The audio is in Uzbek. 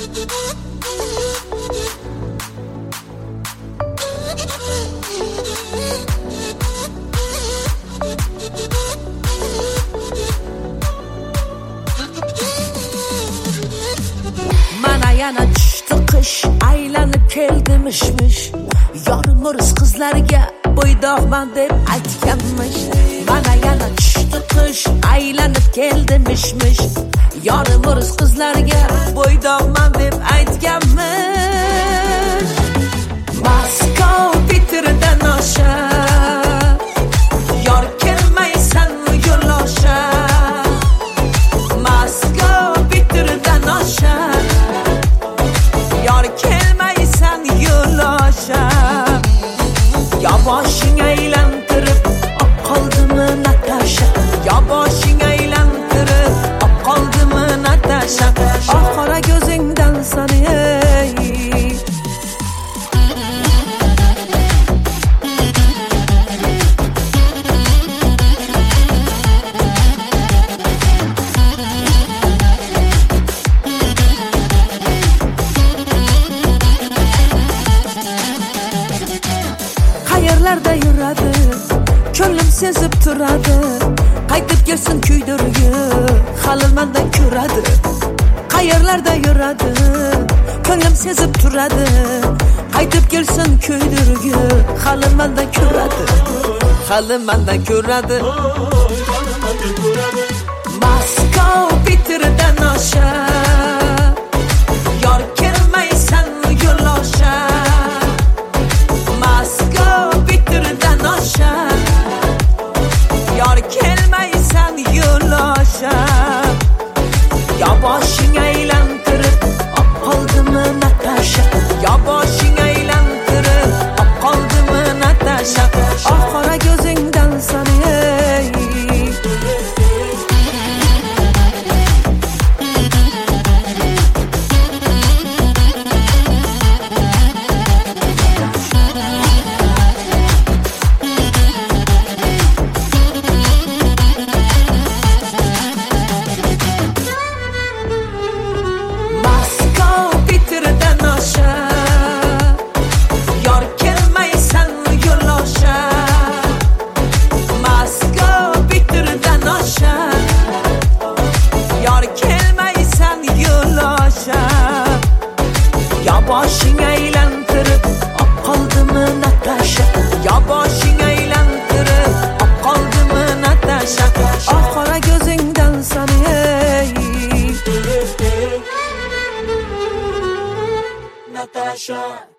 Mana yana tushdi qish, aylanib keldi mish-mish. Yorim o'ris qizlarga bo'ydoqman deb aytganmish. Mana yana tushdi qish, aylanib keldi mish-mish. Yorim o'ris qizlarga bo'ydoqman deb aytganmish. Moskva Peterdan osha, yor kelmaysan yo'losha. Moskva Peterdan osha, yor kelmaysan yo'losha. Ya boshing aylantirib oq qoldimi Natasha, ya boshing aylantirib oq qoldimi Natasha. Oxira ko'zingdan sani qayerlarda yuradi, ko'nglim sezib turadi. Qaytib kelsin kuydirgi, hali mendan ko'radi. Qayerlarda yuradi, ko'nglim sezib turadi. Qaytib kelsin kuydirgi, hali mendan ko'radi. Hali mendan ko'radi. Moskva Peterdan osha, yor kelmaysan yo'losha. Moskva Peterdan osha, yor kelmaysan yo'losha. Ya boshing aylantirib oq qoldimi Natasha, ya boshing aylantirib oq qoldimi Natasha. Oxira ko'zingdan sani boshing aylantirib oq qoldimi Natasha, ya boshing aylantirib oq qoldimi Natasha. Oxira ko'zingdan sani Natasha.